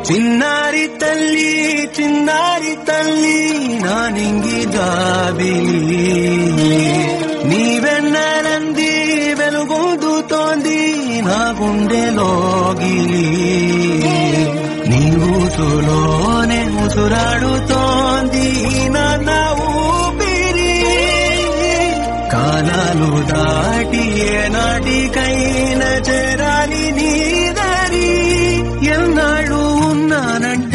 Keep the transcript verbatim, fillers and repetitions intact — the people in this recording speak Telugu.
చిన్నారి తల్లి చిన్నారి తల్లి నా నింగి జాబిలి నీవెన్నరంది వెలుగొందుతోంది నా గుండెలోగిలి నీ ఊసులోనే ముసురాడుతోంది నా ఊపిరి కాలాలు దాటి ఏ నాటికైనా చేరాలి నీ